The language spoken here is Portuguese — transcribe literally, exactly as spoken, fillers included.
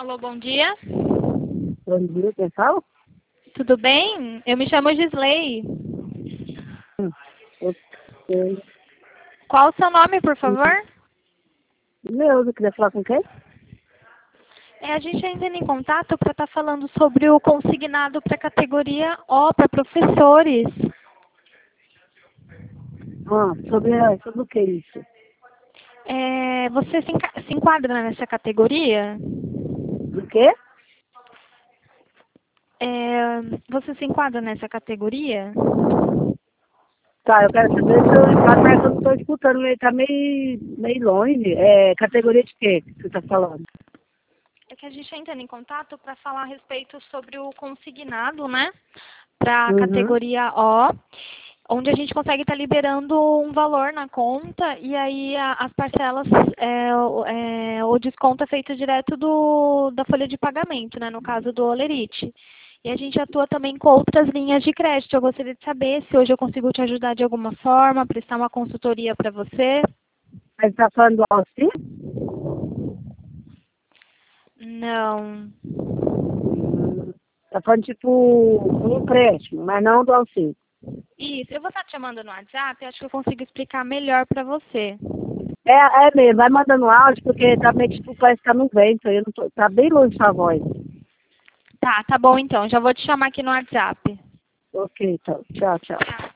Alô, bom dia. Bom dia, quem fala? Tudo bem? Eu me chamo Gisley. Hum, ok. Qual o seu nome, por favor? Meu, eu queria falar com quem? É, a gente ainda em contato para estar falando sobre o consignado para a categoria O, para professores. Ah, sobre, a- sobre o que é isso? É, você se, enca- se enquadra nessa categoria? Do quê? É, você se enquadra nessa categoria? Tá, eu quero saber se eu enquadro, mas eu não estou escutando, ele tá meio, meio longe. É categoria de quê que você está falando? É que a gente entra em contato para falar a respeito sobre o consignado, né? Para a Uhum. categoria O, onde a gente consegue estar liberando um valor na conta e aí a- as parcelas, é, o é, o desconto é feito direto do, da folha de pagamento, né? No caso do Olerite. E a gente atua também com outras linhas de crédito. Eu gostaria de saber se hoje eu consigo te ajudar de alguma forma, prestar uma consultoria para você. Mas está falando do auxílio? Não. Está falando tipo um empréstimo, mas não do auxílio. Isso, eu vou estar te chamando no WhatsApp, acho que eu consigo explicar melhor para você. É, é mesmo, vai mandando áudio, porque tá meio tipo, parece que tá no vento, eu não tô, tá bem longe sua voz. Tá, tá bom então, já vou te chamar aqui no WhatsApp. Ok, então, tchau, tchau.